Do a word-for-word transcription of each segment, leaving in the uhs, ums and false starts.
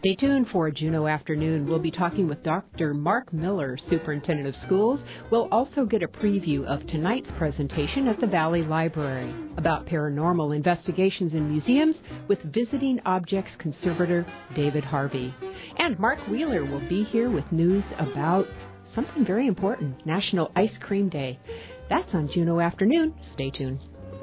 Stay tuned for Juneau Afternoon. We'll be talking with Doctor Mark Miller, Superintendent of Schools. We'll also get a preview of tonight's presentation at the Valley Library about paranormal investigations in museums with visiting objects conservator David Harvey. And Mark Wheeler will be here with news about something very important, National Ice Cream Day. That's on Juneau Afternoon. Stay tuned.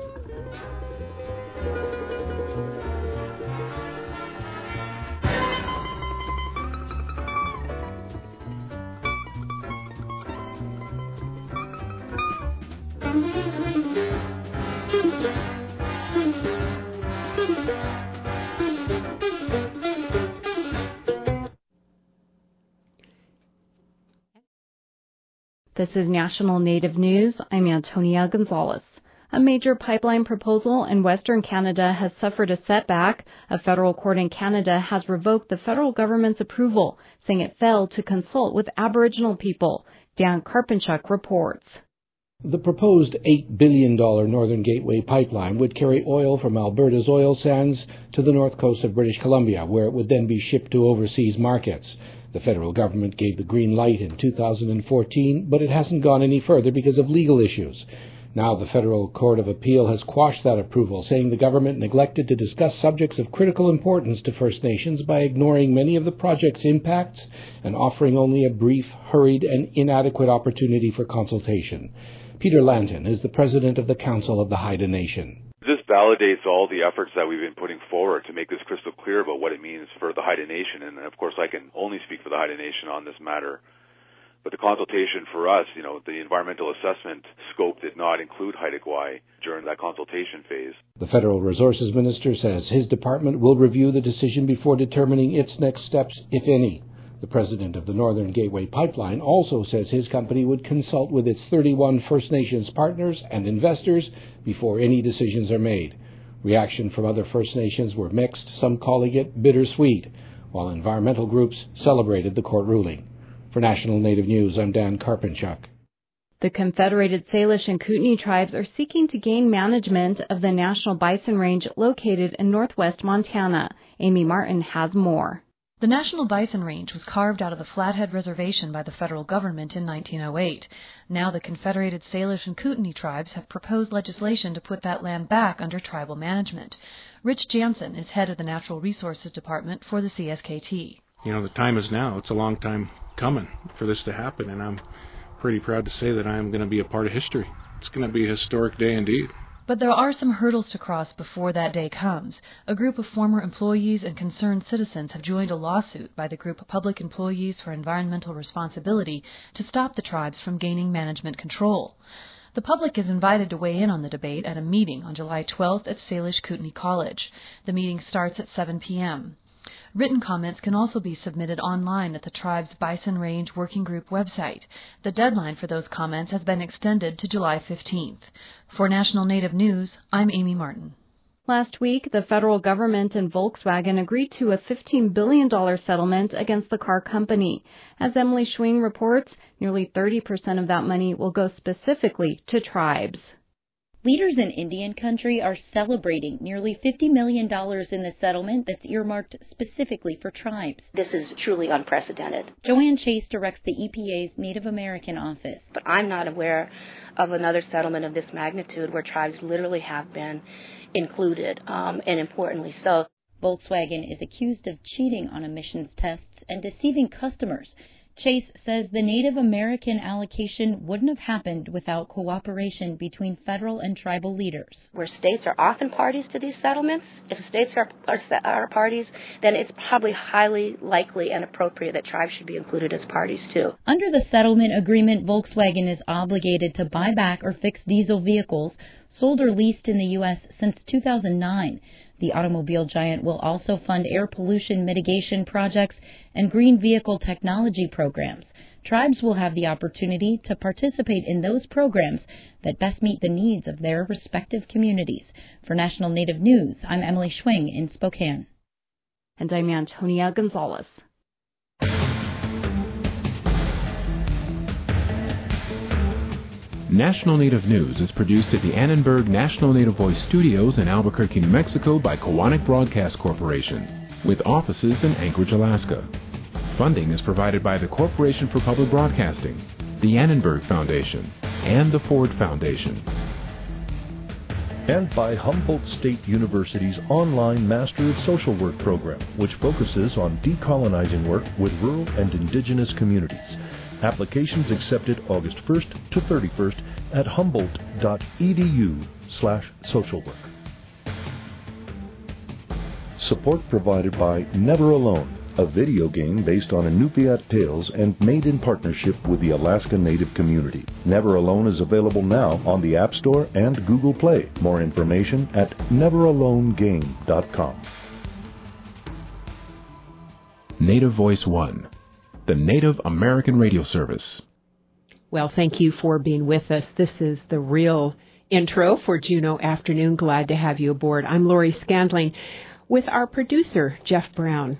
This is National Native News. I'm Antonia Gonzalez. A major pipeline proposal in Western Canada has suffered a setback. A federal court in Canada has revoked the federal government's approval, saying it failed to consult with Aboriginal people. Dan Karpenchuk reports. The proposed eight billion dollars Northern Gateway pipeline would carry oil from Alberta's oil sands to the north coast of British Columbia, where it would then be shipped to overseas markets. The federal government gave the green light in two thousand fourteen, but it hasn't gone any further because of legal issues. Now the Federal Court of Appeal has quashed that approval, saying the government neglected to discuss subjects of critical importance to First Nations by ignoring many of the project's impacts and offering only a brief, hurried, and inadequate opportunity for consultation. Peter Lanton is the president of the Council of the Haida Nation. This validates all the efforts that we've been putting forward to make this crystal clear about what it means for the Haida Nation. And, of course, I can only speak for the Haida Nation on this matter. But the consultation for us, you know, the environmental assessment scope did not include Haida Gwaii during that consultation phase. The Federal Resources Minister says his department will review the decision before determining its next steps, if any. The president of the Northern Gateway Pipeline also says his company would consult with its thirty-one First Nations partners and investors before any decisions are made. Reaction from other First Nations were mixed, some calling it bittersweet, while environmental groups celebrated the court ruling. For National Native News, I'm Dan Karpenchuk. The Confederated Salish and Kootenai tribes are seeking to gain management of the National Bison Range located in northwest Montana. Amy Martin has more. The National Bison Range was carved out of the Flathead Reservation by the federal government in nineteen oh eight. Now the Confederated Salish and Kootenai tribes have proposed legislation to put that land back under tribal management. Rich Jansen is head of the Natural Resources Department for the C S K T. You know, the time is now. It's a long time coming for this to happen, and I'm pretty proud to say that I am going to be a part of history. It's going to be a historic day indeed. But there are some hurdles to cross before that day comes. A group of former employees and concerned citizens have joined a lawsuit by the group Public Employees for Environmental Responsibility to stop the tribes from gaining management control. The public is invited to weigh in on the debate at a meeting on July twelfth at Salish Kootenai College. The meeting starts at seven p.m. Written comments can also be submitted online at the tribe's Bison Range Working Group website. The deadline for those comments has been extended to July fifteenth. For National Native News, I'm Amy Martin. Last week, the federal government and Volkswagen agreed to a fifteen billion dollars settlement against the car company. As Emily Schwing reports, nearly thirty percent of that money will go specifically to tribes. Leaders in Indian country are celebrating nearly fifty million dollars in the settlement that's earmarked specifically for tribes. This is truly unprecedented. Joanne Chase directs the E P A's Native American office. But I'm not aware of another settlement of this magnitude where tribes literally have been included, um, and importantly so. Volkswagen is accused of cheating on emissions tests and deceiving customers. Chase says the Native American allocation wouldn't have happened without cooperation between federal and tribal leaders. Where states are often parties to these settlements, if states are, are, are parties, then it's probably highly likely and appropriate that tribes should be included as parties too. Under the settlement agreement, Volkswagen is obligated to buy back or fix diesel vehicles sold or leased in the U S since two thousand nine. The automobile giant will also fund air pollution mitigation projects and green vehicle technology programs. Tribes will have the opportunity to participate in those programs that best meet the needs of their respective communities. For National Native News, I'm Emily Schwing in Spokane. And I'm Antonia Gonzalez. National Native News is produced at the Annenberg National Native Voice Studios in Albuquerque, New Mexico by Kowanek Broadcast Corporation. with offices in Anchorage, Alaska. Funding is provided by the Corporation for Public Broadcasting, the Annenberg Foundation, and the Ford Foundation. And by Humboldt State University's online Master of Social Work program, which focuses on decolonizing work with rural and indigenous communities. Applications accepted August first to thirty-first at humboldt.edu slash social work. Support provided by Never Alone, a video game based on Inupiat tales and made in partnership with the Alaska Native community. Never Alone is available now on the App Store and Google Play. More information at never alone game dot com. Native Voice One, the Native American radio service. Well, thank you for being with us. This is the real intro for Juneau Afternoon. Glad to have you aboard. I'm Lori Scandling with our producer, Jeff Brown.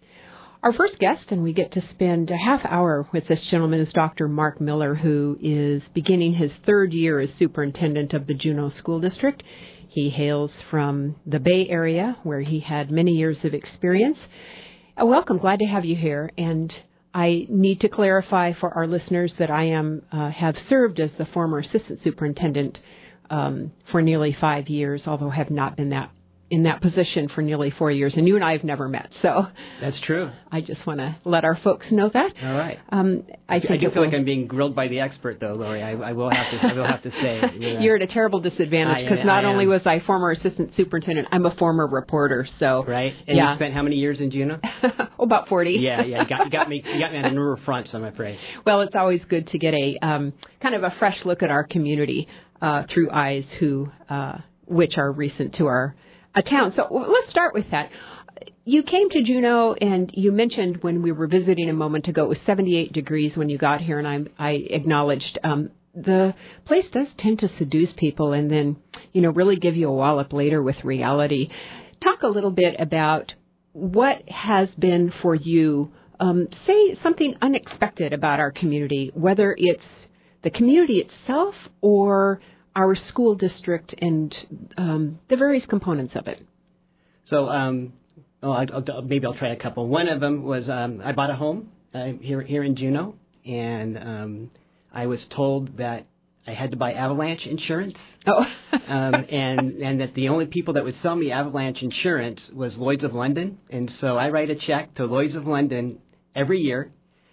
Our first guest, and we get to spend a half hour with this gentleman, is Doctor Mark Miller, who is beginning his third year as superintendent of the Juneau School District. He hails from the Bay Area, where he had many years of experience. Uh, welcome. Glad to have you here. And I need to clarify for our listeners that I am uh, have served as the former assistant superintendent um, for nearly five years, although have not been that in that position for nearly four years, and you and I have never met. So that's true. I just want to let our folks know that. All right. Um, I, think I do feel will, like I'm being grilled by the expert, though, Lori. I, I will have to. I will have to say you're, you're at a terrible disadvantage because not I only am. was I former assistant superintendent, I'm a former reporter. So right. And yeah. you spent how many years in Juneau? oh, about forty. Yeah, yeah. You got, you got me. You got me on a newer front, so I'm afraid. Well, it's always good to get a um, kind of a fresh look at our community uh, through eyes who, uh, which are recent to our. A town. So well, let's start with that. You came to Juneau, and you mentioned when we were visiting a moment ago, it was seventy-eight degrees when you got here, and I, I acknowledged um, the place does tend to seduce people and then, you know, really give you a wallop later with reality. Talk a little bit about what has been for you, um, say something unexpected about our community, whether it's the community itself or our school district and um, the various components of it. So um, oh, I, I'll, maybe I'll try a couple. One of them was um, I bought a home uh, here here in Juneau, and um, I was told that I had to buy avalanche insurance. Oh. um, and and that the only people that would sell me avalanche insurance was Lloyd's of London, and so I write a check to Lloyd's of London every year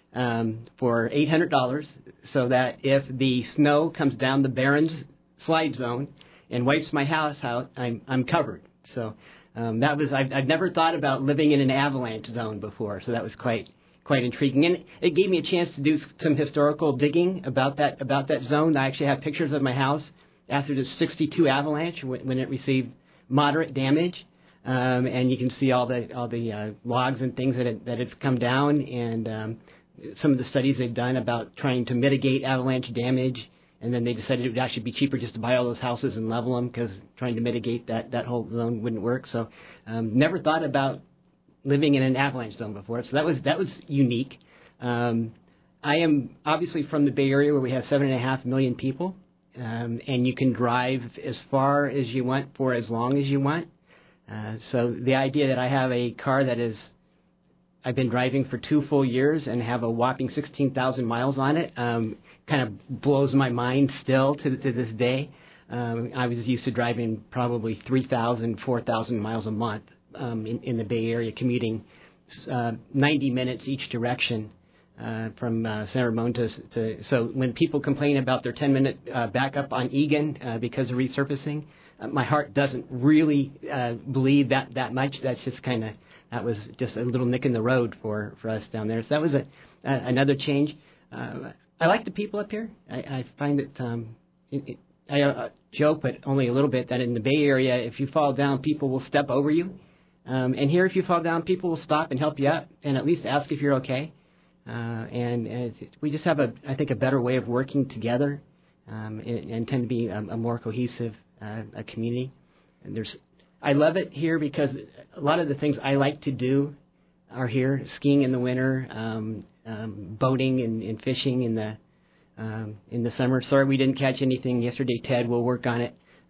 um, for eight hundred dollars, so that if the snow comes down the Barrens slide zone and wipes my house out, I'm I'm covered. So um, that was I've, I've never thought about living in an avalanche zone before. So that was quite quite intriguing, and it gave me a chance to do some historical digging about that about that zone. I actually have pictures of my house after the sixty-two avalanche when, when it received moderate damage, um, and you can see all the all the uh, logs and things that had, that have come down, and um, some of the studies they've done about trying to mitigate avalanche damage. And then they decided it would actually be cheaper just to buy all those houses and level them because trying to mitigate that, that whole zone wouldn't work. So um, never thought about living in an avalanche zone before. So that was that was unique. Um, I am obviously from the Bay Area where we have seven and a half million people, um, and you can drive as far as you want for as long as you want. Uh, so the idea that I have a car that is I've been driving for two full years and have a whopping sixteen thousand miles on it um, kind of blows my mind still to, to this day. Um, I was used to driving probably three thousand, four thousand miles a month um, in, in the Bay Area, commuting uh, ninety minutes each direction uh, from uh, San Ramon to, to. So when people complain about their ten-minute uh, backup on Egan uh, because of resurfacing, uh, my heart doesn't really uh, bleed that, that much. That's just kind of That was just a little nick in the road for, for us down there. So that was a, a another change. Uh, I like the people up here. I, I find that um, it, it, I uh, joke, but only a little bit, that in the Bay Area, if you fall down, people will step over you. Um, and here, if you fall down, people will stop and help you up and at least ask if you're okay. Uh, and and it, we just have, a, I think, a better way of working together um, and, and tend to be a, a more cohesive uh, a community. And there's I love it here because a lot of the things I like to do are here: skiing in the winter, um, um, boating and, and fishing in the um, in the summer. Sorry we didn't catch anything yesterday, Ted. We'll work on it.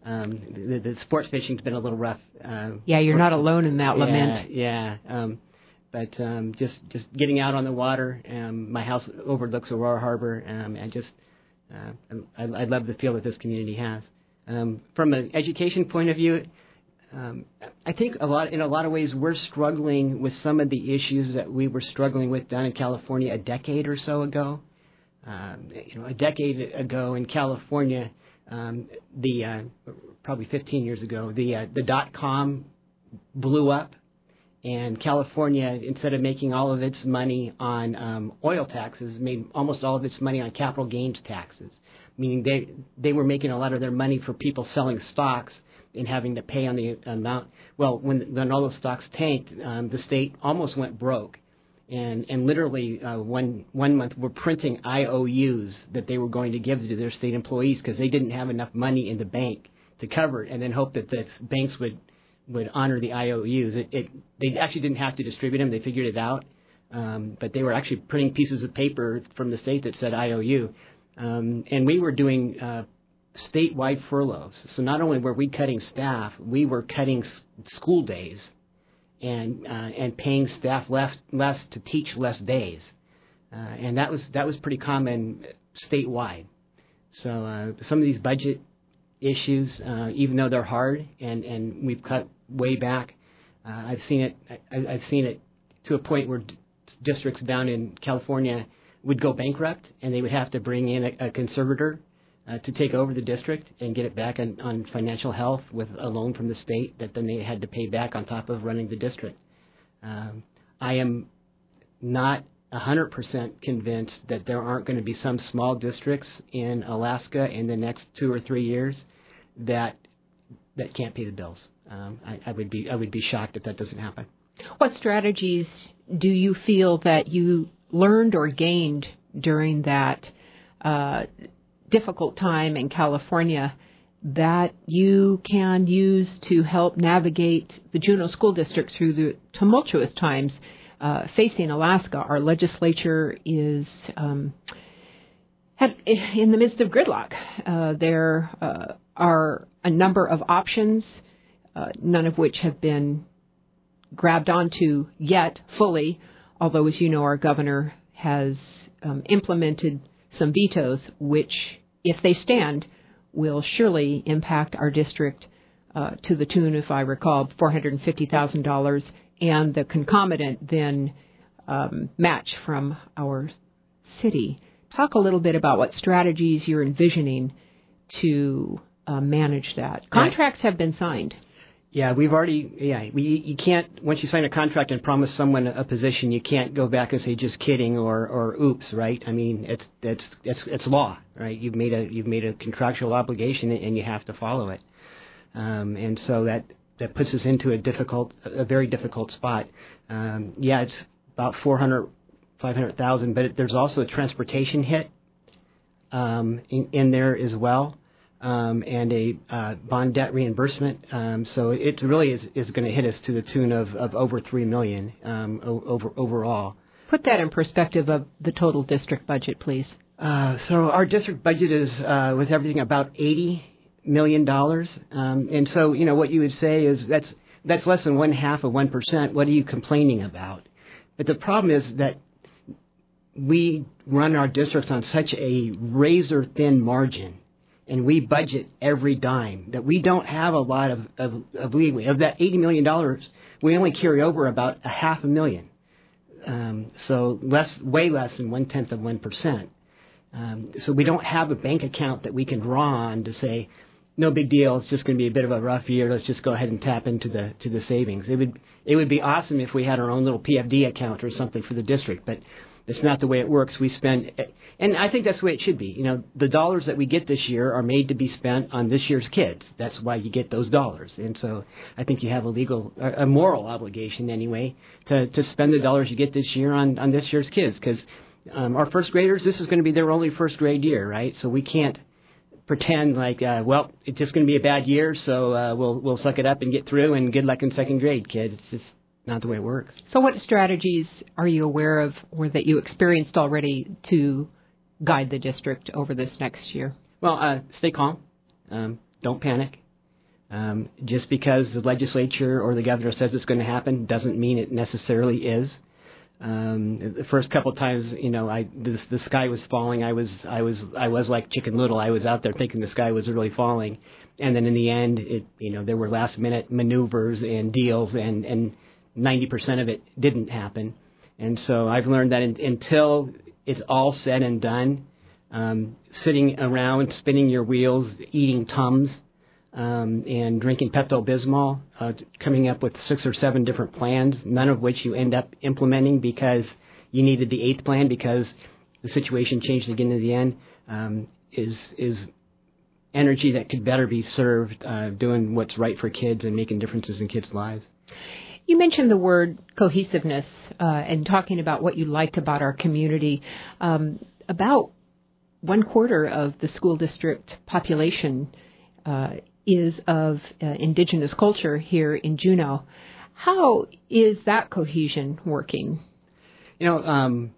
Um, the, the sports fishing's been a little rough. Uh, yeah, you're for, not alone in that yeah, lament. Yeah, um, but um, just just getting out on the water. Um, my house overlooks Aurora Harbor, um, and just uh, I, I love the feel that this community has. Um, from an education point of view, um, I think a lot in a lot of ways we're struggling with some of the issues that we were struggling with down in California a decade or so ago. Um, you know, a decade ago in California. Um, the uh, probably fifteen years ago, the uh, the dot com blew up, and California, instead of making all of its money on um, oil taxes, made almost all of its money on capital gains taxes. Meaning they they were making a lot of their money for people selling stocks and having to pay on the amount. Well, when when all those stocks tanked, um, the state almost went broke. And and literally uh, one one month we're printing I O Us that they were going to give to their state employees because they didn't have enough money in the bank to cover it, and then hope that the banks would would honor the I O Us. It, it they actually didn't have to distribute them; they figured it out. Um, but they were actually printing pieces of paper from the state that said I O U, um, and we were doing uh, statewide furloughs. So not only were we cutting staff, we were cutting s- school days. And uh, and paying staff less less to teach less days, uh, and that was that was pretty common statewide. So uh, some of these budget issues, uh, even though they're hard and, and we've cut way back, uh, I've seen it. I, I've seen it to a point where d- districts down in California would go bankrupt, and they would have to bring in a, a conservator uh, to take over the district and get it back on, on financial health with a loan from the state that then they had to pay back on top of running the district. Um, I am not one hundred percent convinced that there aren't going to be some small districts in Alaska in the next two or three years that that can't pay the bills. Um, I, I would be I would be shocked if that doesn't happen. What strategies do you feel that you learned or gained during that uh, difficult time in California that you can use to help navigate the Juneau School District through the tumultuous times uh, facing Alaska? Our legislature is um, have, in the midst of gridlock. Uh, there uh, are a number of options, uh, none of which have been grabbed onto yet fully, although, as you know, our governor has um, implemented some vetoes, which, if they stand, will surely impact our district uh, to the tune, if I recall, four hundred fifty thousand dollars, and the concomitant then um, match from our city. Talk a little bit about what strategies you're envisioning to uh, manage that. Contracts have been signed. Yeah, we've already, yeah, we, you can't, once you sign a contract and promise someone a position, you can't go back and say just kidding or, or oops, right? I mean, it's, it's, it's, it's law, right? You've made a, you've made a contractual obligation and you have to follow it. Um, and so that, that puts us into a difficult, a very difficult spot. Um, yeah, it's about four hundred, five hundred thousand, but there's also a transportation hit, um, in, in there as well. Um, and a uh, bond debt reimbursement. Um, so it really is, is going to hit us to the tune of, of over three million dollars um, o- over overall. Put that in perspective of the total district budget, please. Uh, so our district budget is, uh, with everything, about eighty million dollars. Um, and so, you know, what you would say is that's that's less than one half of one percent. What are you complaining about? But the problem is that we run our districts on such a razor-thin margin, and we budget every dime, that we don't have a lot of, of, of leeway. Of that eighty million dollars, we only carry over about a half a million. Um, so less, way less than one-tenth of one percent. Um, so we don't have a bank account that we can draw on to say, no big deal, it's just going to be a bit of a rough year, let's just go ahead and tap into the to the savings. It would it would be awesome if we had our own little P F D account or something for the district, but it's not the way it works. We spend, and I think that's the way it should be. You know, the dollars that we get this year are made to be spent on this year's kids. That's why you get those dollars. And so I think you have a legal, a moral obligation anyway, to, to spend the dollars you get this year on, on this year's kids. Because um, our first graders, this is going to be their only first grade year, right? So we can't pretend like, uh, well, it's just going to be a bad year, so uh, we'll we'll suck it up and get through, and good luck in second grade, kid. It's just not the way it works. So what strategies are you aware of or that you experienced already to guide the district over this next year? Well, uh, stay calm. Um, don't panic. Um, just because the legislature or the governor says it's going to happen doesn't mean it necessarily is. Um, the first couple of times, you know, I the, the sky was falling. I was I was I was like Chicken Little. I was out there thinking the sky was really falling, and then in the end, it you know there were last minute maneuvers and deals, and and ninety percent of it didn't happen. And so I've learned that in, until it's all said and done, um, sitting around spinning your wheels, eating Tums. Um, and drinking Pepto-Bismol, uh, coming up with six or seven different plans, none of which you end up implementing because you needed the eighth plan because the situation changed again in the end, um, is is energy that could better be served uh, doing what's right for kids and making differences in kids' lives. You mentioned the word cohesiveness uh, and talking about what you liked about our community. Um, about one quarter of the school district population uh, is of uh, indigenous culture here in Juneau. How is that cohesion working? You know, um,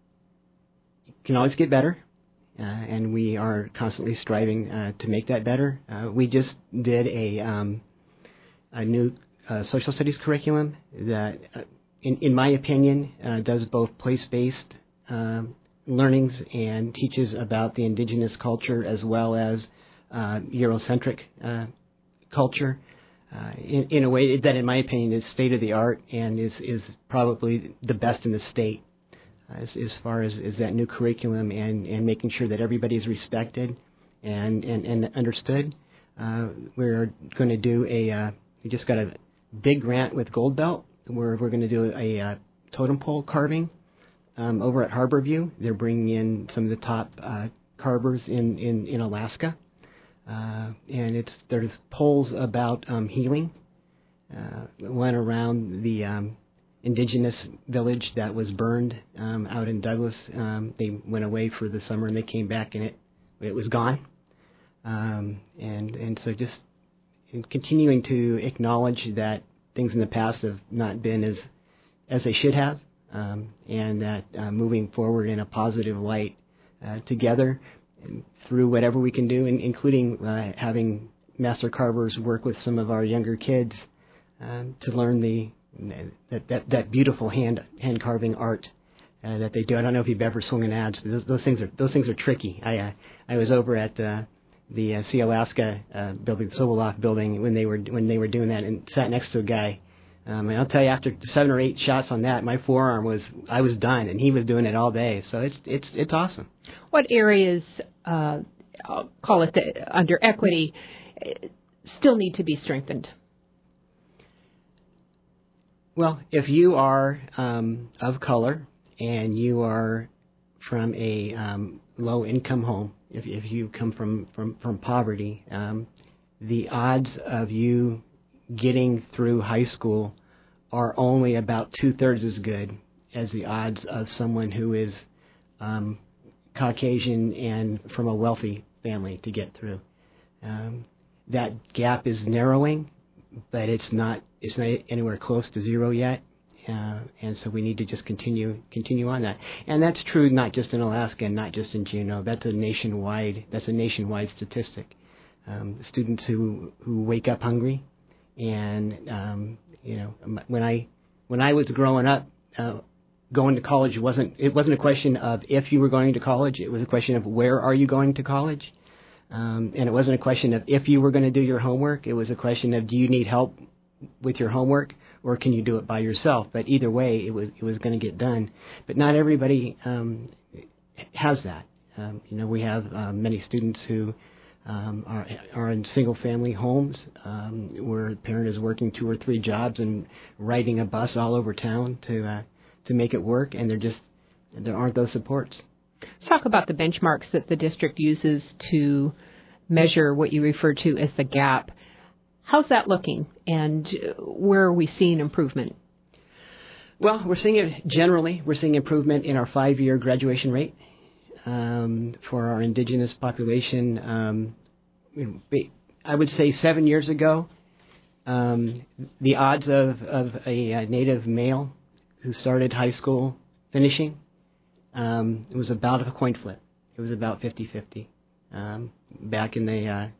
you can always get better, uh, and we are constantly striving uh, to make that better. Uh, we just did a, um, a new uh, social studies curriculum that, uh, in, in my opinion, uh, does both place-based um, learnings and teaches about the indigenous culture as well as Uh, Eurocentric uh, culture uh, in, in a way that, in my opinion, is state of the art and is, is probably the best in the state uh, as, as far as, as that new curriculum and, and making sure that everybody is respected and, and, and understood. Uh, we're going to do a, uh, we just got a big grant with Gold Belt where we're going to do a, a totem pole carving um, over at Harborview. They're bringing in some of the top uh, carvers in, in, in Alaska. Uh, and it's there's polls about um, healing. Uh, went around the um, indigenous village that was burned um, out in Douglas. Um, they went away for the summer and they came back and it it was gone. Um, and and so just continuing to acknowledge that things in the past have not been as as they should have, um, and that uh, moving forward in a positive light uh, together. Through whatever we can do, including uh, having master carvers work with some of our younger kids um, to learn the that, that that beautiful hand hand carving art uh, that they do. I don't know if you've ever swung an adze. Those, those things are those things are tricky. I uh, I was over at uh, the uh, Sea Alaska uh, building, the Sobeloff building, when they were when they were doing that, and sat next to a guy. Um, and I'll tell you, after seven or eight shots on that, my forearm was I was done, and he was doing it all day. So it's it's it's awesome. What areas, uh, I'll call it the, under equity, still need to be strengthened? Well, if you are um, of color and you are from a um, low-income home, if, if you come from from from poverty, um, the odds of you getting through high school are only about two-thirds as good as the odds of someone who is um, Caucasian and from a wealthy family to get through. Um, that gap is narrowing, but it's not it's not anywhere close to zero yet, uh, and so we need to just continue continue on that. And that's true not just in Alaska and not just in Juneau. That's a nationwide that's a nationwide statistic. Um, students who, who wake up hungry. And um, you know, when I when I was growing up, uh, going to college wasn't it wasn't a question of if you were going to college. It was a question of where are you going to college, um, and it wasn't a question of if you were going to do your homework. It was a question of do you need help with your homework or can you do it by yourself? But either way, it was it was going to get done. But not everybody um, has that. Um, you know, we have uh, many students who. Um, are, are in single-family homes um, where a parent is working two or three jobs and riding a bus all over town to uh, to make it work, and there just there aren't those supports. Let's talk about the benchmarks that the district uses to measure what you refer to as the gap. How's that looking, and where are we seeing improvement? Well, we're seeing it generally. We're seeing improvement in our five-year graduation rate. Um, for our indigenous population, um, I would say seven years ago, um, the odds of, of a, a native male who started high school finishing, um, it was about a coin flip. It was about fifty-fifty um, back in the uh,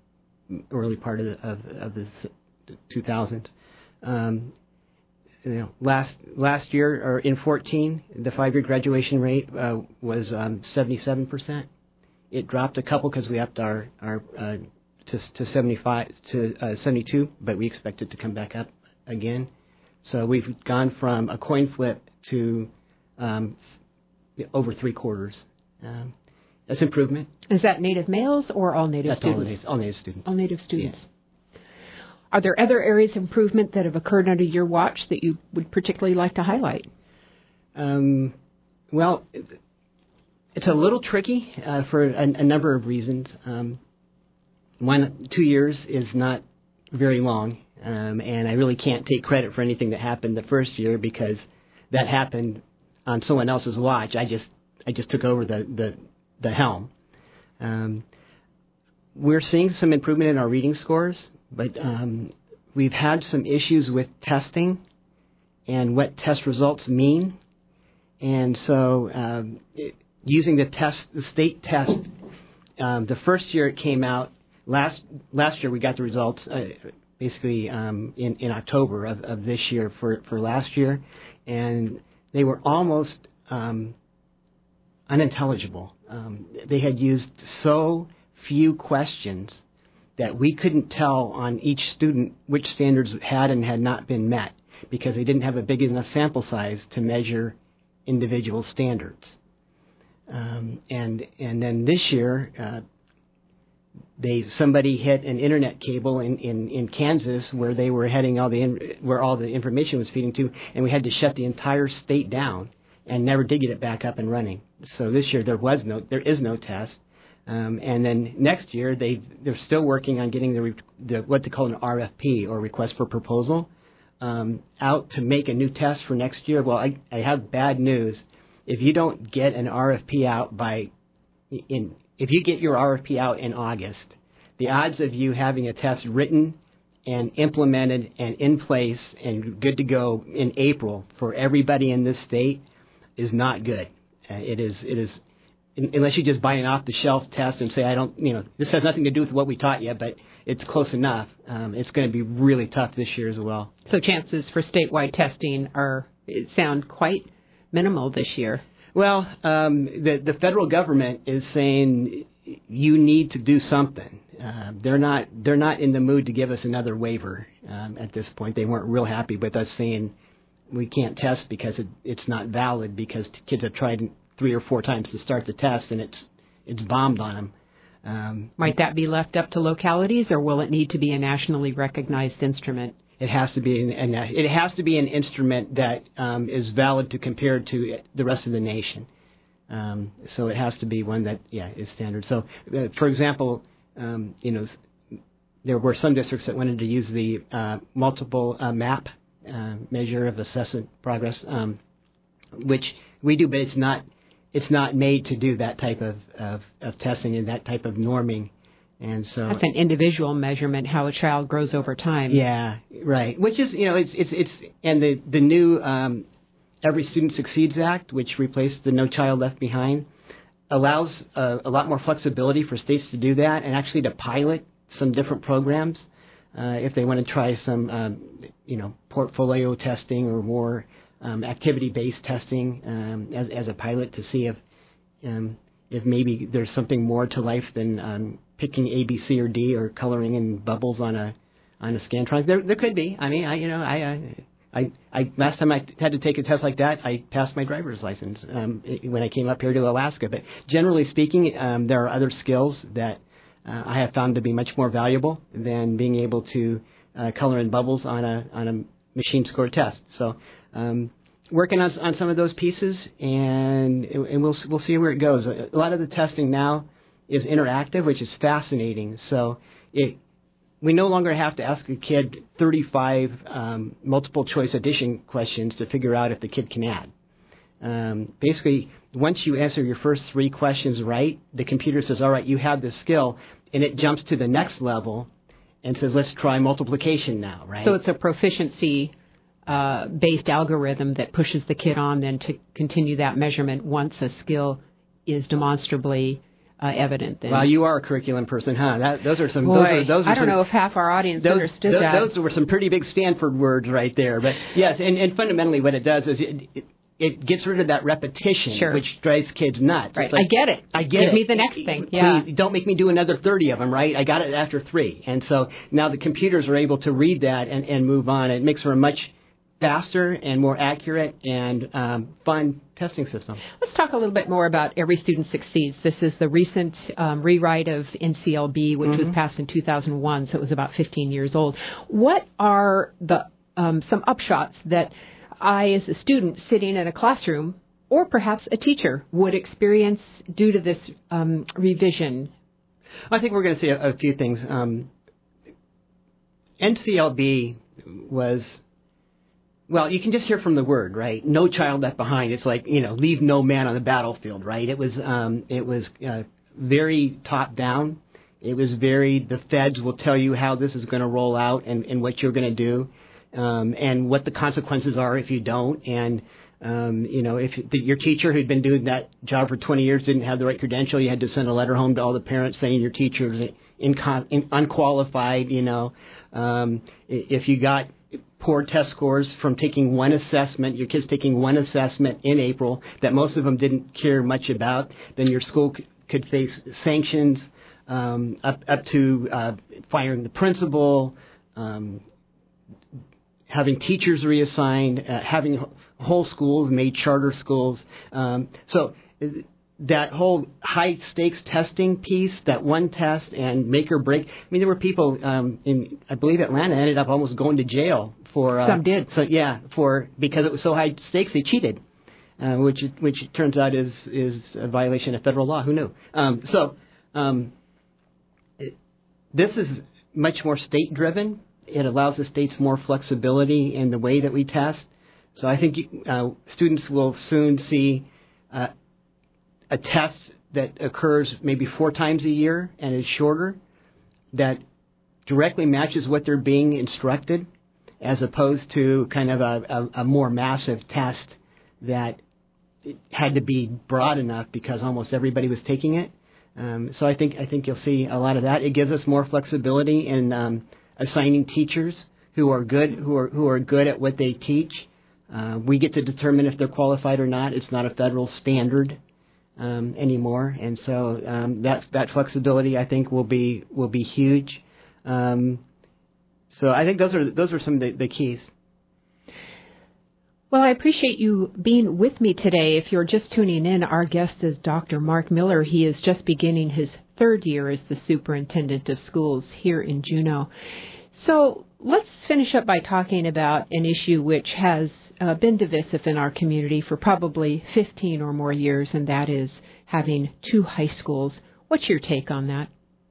early part of the, of, of the two thousands. Um, you know, last last year or in fourteen, the five-year graduation rate uh, was um, seventy-seven percent. It dropped a couple because we upped our our uh, to to seventy-five to uh, seventy-two, but we expect it to come back up again. So we've gone from a coin flip to um, over three quarters. Um, that's improvement. Is that native males or all native that's students? All native, all native students. All native students. Yes. Are there other areas of improvement that have occurred under your watch that you would particularly like to highlight? Um, well, it's a little tricky uh, for a, a number of reasons. Um, one, two years is not very long, um, and I really can't take credit for anything that happened the first year because that happened on someone else's watch. I just I just took over the the, the helm. Um, we're seeing some improvement in our reading scores, but um, we've had some issues with testing and what test results mean, and so um, it, using the test, the state test, um, the first year it came out. Last last year we got the results uh, basically um, in in October of, of this year for, for last year, and they were almost um, unintelligible. Um, they had used so few questions that we couldn't tell on each student which standards had and had not been met because they didn't have a big enough sample size to measure individual standards. Um, and and then this year. Uh, They somebody hit an internet cable in, in, in Kansas where they were heading all the in, where all the information was feeding to, and we had to shut the entire state down and never did get it back up and running. So this year there was no there is no test, um, and then next year they they're still working on getting the, the what they call an R F P or request for proposal um, out to make a new test for next year. Well, I, I have bad news. If you don't get an R F P out by in If you get your R F P out in August, the odds of you having a test written and implemented and in place and good to go in April for everybody in this state is not good. Uh, it is, it is, unless you just buy an off-the-shelf test and say, I don't, you know, this has nothing to do with what we taught you, but it's close enough. Um, it's going to be really tough this year as well. So chances for statewide testing are sound quite minimal this year. Well, um, the, the federal government is saying you need to do something. Uh, they're not they're not in the mood to give us another waiver um, at this point. They weren't real happy with us saying we can't test because it, it's not valid because kids have tried three or four times to start the test and it's it's bombed on them. Um, Might that be left up to localities, or will it need to be a nationally recognized instrument? It has to be an, an it has to be an instrument that um, is valid to compare to the rest of the nation. Um, so it has to be one that yeah is standard. So, uh, for example, um, you know, there were some districts that wanted to use the uh, multiple uh, map uh, measure of assessment progress, um, which we do, but it's not it's not made to do that type of, of, of testing and that type of norming. And so that's an individual measurement, how a child grows over time. Yeah, right. Which is, you know, it's it's it's and the the new um, Every Student Succeeds Act, which replaced the No Child Left Behind, allows uh, a lot more flexibility for states to do that and actually to pilot some different programs uh, if they want to try some, um, you know, portfolio testing or more um, activity-based testing um, as as a pilot to see if um, if maybe there's something more to life than um, picking A, B, C, or D, or coloring in bubbles on a on a Scantron. There, there could be. I mean, I, you know, I, I, I, last time I had to take a test like that, I passed my driver's license um, when I came up here to Alaska. But generally speaking, um, there are other skills that uh, I have found to be much more valuable than being able to uh, color in bubbles on a on a machine score test. So. Um, Working on on some of those pieces, and and we'll we'll see where it goes. A lot of the testing now is interactive, which is fascinating. So it we no longer have to ask a kid thirty-five um, multiple choice addition questions to figure out if the kid can add. Um, basically, once you answer your first three questions right, the computer says, "All right, you have this skill," and it jumps to the next level and says, "Let's try multiplication now." Right. So it's a proficiency. Uh, based algorithm that pushes the kid on then to continue that measurement once a skill is demonstrably uh, evident. Then. Well, you are a curriculum person, huh? That, those are some. Boy, those are, those are I don't some, know if half our audience those, understood those, that. Those were some pretty big Stanford words right there. But yes, and, and fundamentally, what it does is it, it, it gets rid of that repetition, sure. which drives kids nuts. Right. Like, I get it. I get Give it. Give me the next Please, thing. Yeah. Don't make me do another thirty of them, right? I got it after three. And so now the computers are able to read that and, and move on. It makes for a much faster and more accurate and um, fun testing system. Let's talk a little bit more about Every Student Succeeds. This is the recent um, rewrite of N C L B, which mm-hmm. was passed in two thousand one, so it was about fifteen years old. What are the um, some upshots that I, as a student sitting in a classroom, or perhaps a teacher, would experience due to this um, revision? I think we're going to see a, a few things. Um, N C L B was... Well, you can just hear from the word, right? No child left behind. It's like, you know, leave no man on the battlefield, right? It was um, it was uh, very top down. It was very, the feds will tell you how this is going to roll out and, and what you're going to do um, and what the consequences are if you don't. And, um, you know, if the, your teacher who'd been doing that job for twenty years didn't have the right credential, you had to send a letter home to all the parents saying your teacher is incon- in, unqualified, you know. Um, if you got poor test scores from taking one assessment, your kids taking one assessment in April that most of them didn't care much about, then your school c- could face sanctions um, up, up to uh, firing the principal, um, having teachers reassigned, uh, having whole schools made charter schools. Um, so that whole high stakes testing piece, that one test and make or break. I mean, there were people um, in, I believe Atlanta ended up almost going to jail for. Uh, Some did. So yeah, for because it was so high stakes, they cheated, uh, which which it turns out is is a violation of federal law. Who knew? Um, so um, it, this is much more state driven. It allows the states more flexibility in the way that we test. So I think uh, students will soon see. Uh, a test that occurs maybe four times a year and is shorter, that directly matches what they're being instructed, as opposed to kind of a, a, a more massive test that had to be broad enough because almost everybody was taking it. Um, so I think I think you'll see a lot of that. It gives us more flexibility in um, assigning teachers who are good who are who are good at what they teach. Uh, we get to determine if they're qualified or not. It's not a federal standard. Um, anymore, and so um, that that flexibility I think will be will be huge. Um, so I think those are those are some of the, the keys. Well, I appreciate you being with me today. If you're just tuning in, our guest is Doctor Mark Miller. He is just beginning his third year as the superintendent of schools here in Juneau. So let's finish up by talking about an issue which has Uh, been divisive in our community for probably fifteen or more years, and that is having two high schools. What's your take on that?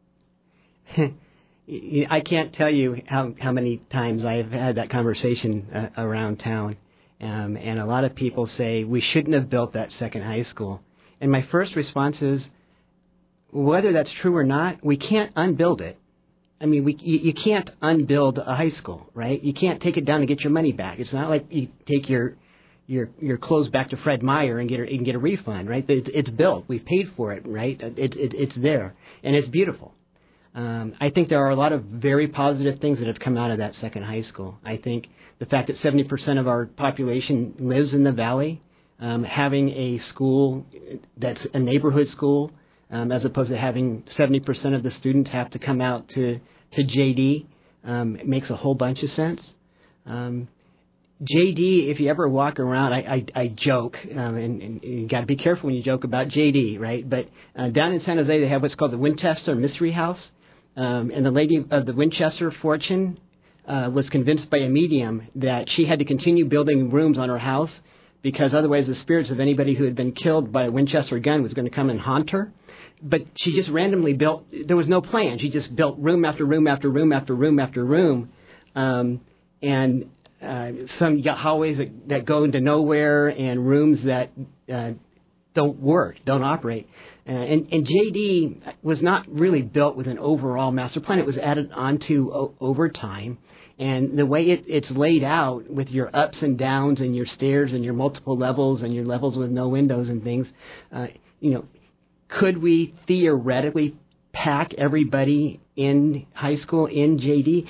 I can't tell you how, how many times I've had that conversation uh, around town, um, and a lot of people say we shouldn't have built that second high school. And my first response is, whether that's true or not, we can't unbuild it. I mean, we you, you can't unbuild a high school, right? You can't take it down and get your money back. It's not like you take your your your clothes back to Fred Meyer and get a, and get a refund, right? It's, it's built. We've paid for it, right? It, it, it's there, and it's beautiful. Um, I think there are a lot of very positive things that have come out of that second high school. I think the fact that seventy percent of our population lives in the Valley, um, having a school that's a neighborhood school, Um, as opposed to having seventy percent of the students have to come out to, to J D, um, it makes a whole bunch of sense. Um, J D, if you ever walk around, I, I, I joke, um, and, and you got to be careful when you joke about J D, right? But uh, down in San Jose, they have what's called the Winchester Mystery House, um, and the lady of the Winchester fortune uh, was convinced by a medium that she had to continue building rooms on her house because otherwise the spirits of anybody who had been killed by a Winchester gun was going to come and haunt her. But she just randomly built, there was no plan. She just built room after room after room after room after room. Um, and uh, some you got hallways that, that go into nowhere and rooms that uh, don't work, don't operate. Uh, and, and J D was not really built with an overall master plan. It was added onto o- over time. And the way it, it's laid out with your ups and downs and your stairs and your multiple levels and your levels with no windows and things, uh, you know, could we theoretically pack everybody in high school in J D?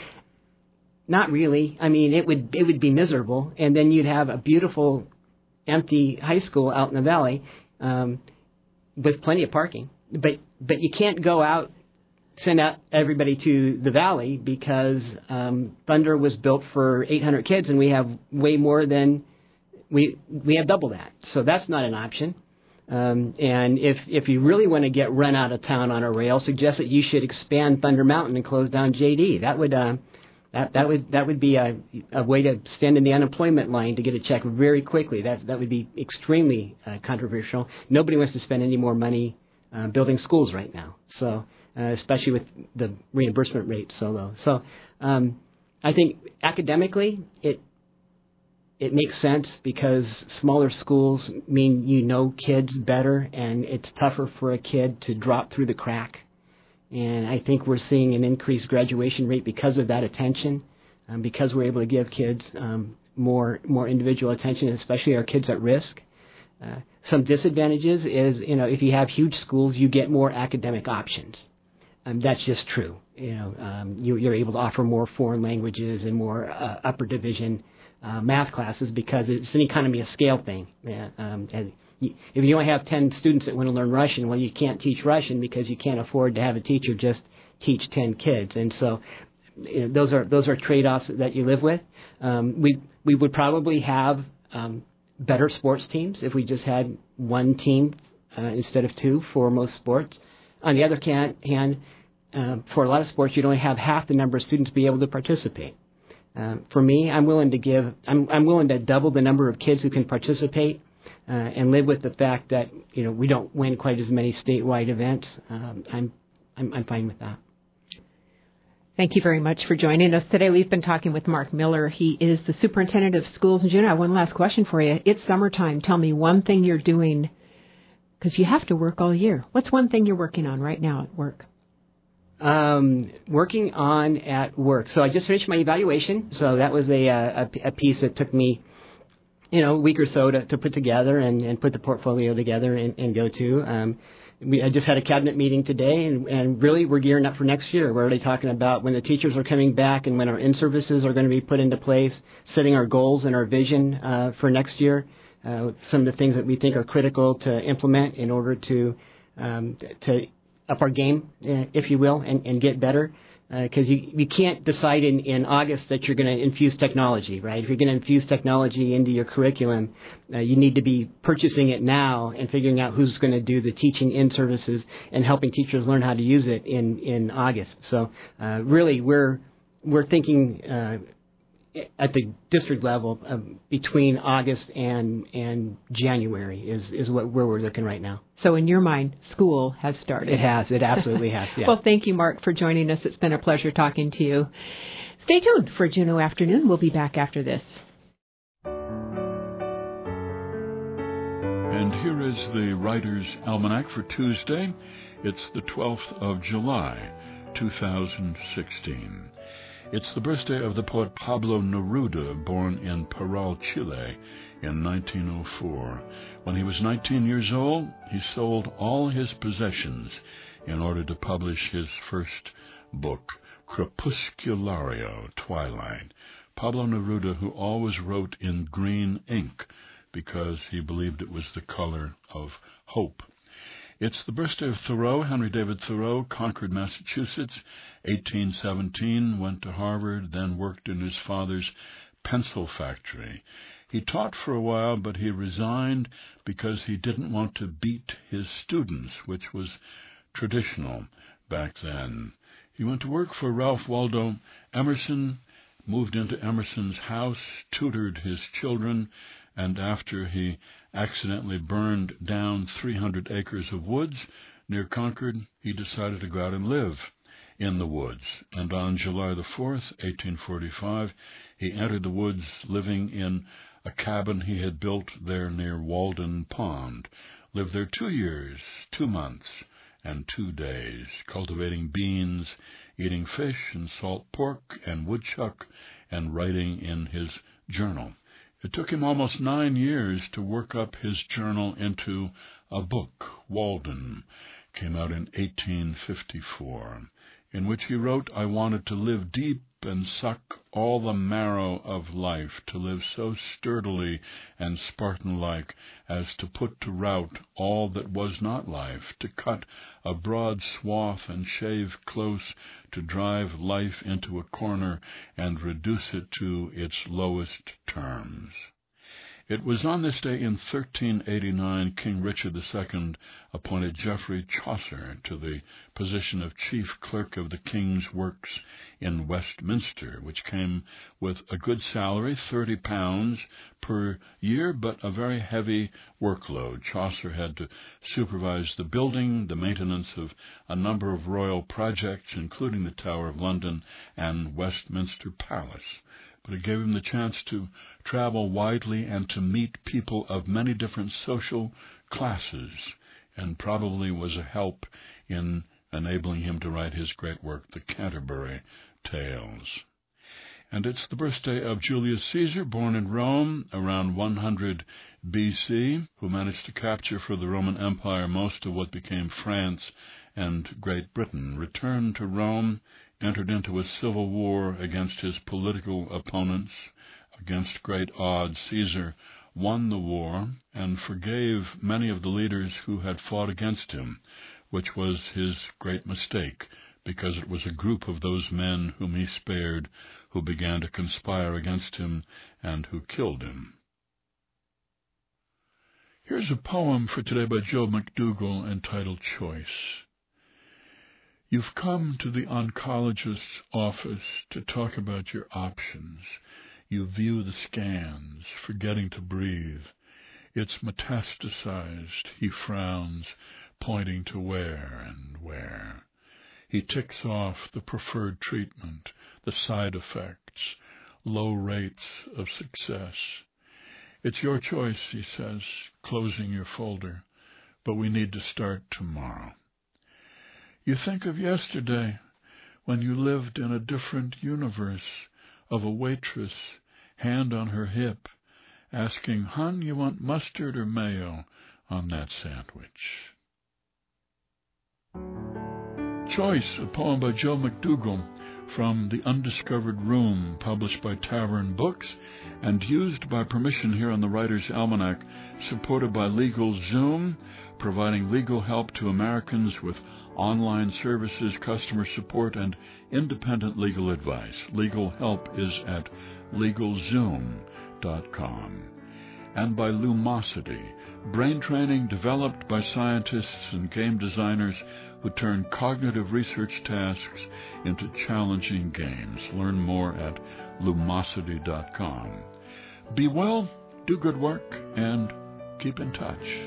Not really. I mean, it would it would be miserable, and then you'd have a beautiful empty high school out in the valley um, with plenty of parking. But but you can't go out, send out everybody to the valley because um, Thunder was built for eight hundred kids, and we have way more than we we have double that. So that's not an option. Um, and if if you really want to get run out of town on a rail, suggest that you should expand Thunder Mountain and close down J D. That would uh, that that would that would be a, a way to stand in the unemployment line to get a check very quickly. That that would be extremely uh, controversial. Nobody wants to spend any more money uh, building schools right now. So uh, especially with the reimbursement rate so low. So um, I think academically it. It makes sense because smaller schools mean you know kids better, and it's tougher for a kid to drop through the crack. And I think we're seeing an increased graduation rate because of that attention, um, because we're able to give kids um, more more individual attention, especially our kids at risk. Uh, some disadvantages is, you know, if you have huge schools, you get more academic options. Um, that's just true. You know, um, you, you're able to offer more foreign languages and more uh, upper division Uh, math classes because it's an economy of scale thing. Yeah, um, and you, if you only have ten students that want to learn Russian, well, you can't teach Russian because you can't afford to have a teacher just teach ten kids. And so, you know, those are those are trade-offs that you live with. Um, we we would probably have um, better sports teams if we just had one team uh, instead of two for most sports. On the other hand, uh, for a lot of sports, you'd only have half the number of students be able to participate. Uh, for me, I'm willing to give. I'm, I'm willing to double the number of kids who can participate, uh, and live with the fact that you know we don't win quite as many statewide events. Um, I'm, I'm I'm fine with that. Thank you very much for joining us today. We've been talking with Mark Miller. He is the superintendent of schools in Juneau. I have one last question for you. It's summertime. Tell me one thing you're doing, because you have to work all year. What's one thing you're working on right now at work? Um, working on at work. So I just finished my evaluation. So that was a, a, a piece that took me, you know, a week or so to, to put together and, and put the portfolio together and, and go to. Um, we, I just had a cabinet meeting today, and, and really we're gearing up for next year. We're already talking about when the teachers are coming back and when our in-services are going to be put into place, setting our goals and our vision uh, for next year, uh, some of the things that we think are critical to implement in order to um, to up our game, uh, if you will, and, and get better. Because uh, you, you can't decide in, in August that you're going to infuse technology, right? If you're going to infuse technology into your curriculum, uh, you need to be purchasing it now and figuring out who's going to do the teaching in services and helping teachers learn how to use it in, in August. So uh, really, we're we're thinking uh, at the district level um, between August and and January is, is what where we're looking right now. So in your mind, school has started. It has. It absolutely has. Yeah. Well, thank you, Mark, for joining us. It's been a pleasure talking to you. Stay tuned for Juneau Afternoon. We'll be back after this. And here is the Writer's Almanac for Tuesday. It's the twelfth of July, two thousand sixteen. It's the birthday of the poet Pablo Neruda, born in Parral, Chile, in nineteen oh four. When he was nineteen years old, he sold all his possessions in order to publish his first book, Crepusculario, Twilight. Pablo Neruda, who always wrote in green ink because he believed it was the color of hope. It's the birthday of Thoreau, Henry David Thoreau, Concord, Massachusetts, eighteen seventeen, went to Harvard, then worked in his father's pencil factory. He taught for a while, but he resigned because he didn't want to beat his students, which was traditional back then. He went to work for Ralph Waldo Emerson, moved into Emerson's house, tutored his children, and after he accidentally burned down three hundred acres of woods near Concord, he decided to go out and live in the woods. And on July the fourth, eighteen forty-five, he entered the woods living in a cabin he had built there near Walden Pond, lived there two years, two months, and two days, cultivating beans, eating fish and salt pork and woodchuck, and writing in his journal. It took him almost nine years to work up his journal into a book, Walden, came out in eighteen fifty-four, in which he wrote, "I wanted to live deep and suck all the marrow of life, to live so sturdily and Spartan-like as to put to rout all that was not life, to cut a broad swath and shave close, to drive life into a corner and reduce it to its lowest terms." It was on this day in thirteen eighty-nine King Richard the Second appointed Geoffrey Chaucer to the position of chief clerk of the King's Works in Westminster, which came with a good salary, thirty pounds per year, but a very heavy workload. Chaucer had to supervise the building, the maintenance of a number of royal projects, including the Tower of London and Westminster Palace. But it gave him the chance to travel widely and to meet people of many different social classes, and probably was a help in enabling him to write his great work, The Canterbury Tales. And it's the birthday of Julius Caesar, born in Rome around one hundred B C, who managed to capture for the Roman Empire most of what became France and Great Britain, returned to Rome, entered into a civil war against his political opponents. Against great odds, Caesar won the war and forgave many of the leaders who had fought against him, which was his great mistake, because it was a group of those men whom he spared who began to conspire against him and who killed him. Here's a poem for today by Joe McDougall entitled Choice. You've come to the oncologist's office to talk about your options. You view the scans, forgetting to breathe. It's metastasized, he frowns, pointing to where and where. He ticks off the preferred treatment, the side effects, low rates of success. It's your choice, he says, closing your folder, but we need to start tomorrow. You think of yesterday, when you lived in a different universe, of a waitress, hand on her hip, asking, "Hon, you want mustard or mayo on that sandwich?" Choice, a poem by Joe McDougall from The Undiscovered Room, published by Tavern Books and used by permission here on the Writer's Almanac, supported by LegalZoom, providing legal help to Americans with online services, customer support, and independent legal advice. Legal help is at legal zoom dot com. And by Lumosity, brain training developed by scientists and game designers who turn cognitive research tasks into challenging games. Learn more at lumosity dot com. Be well, do good work, and keep in touch.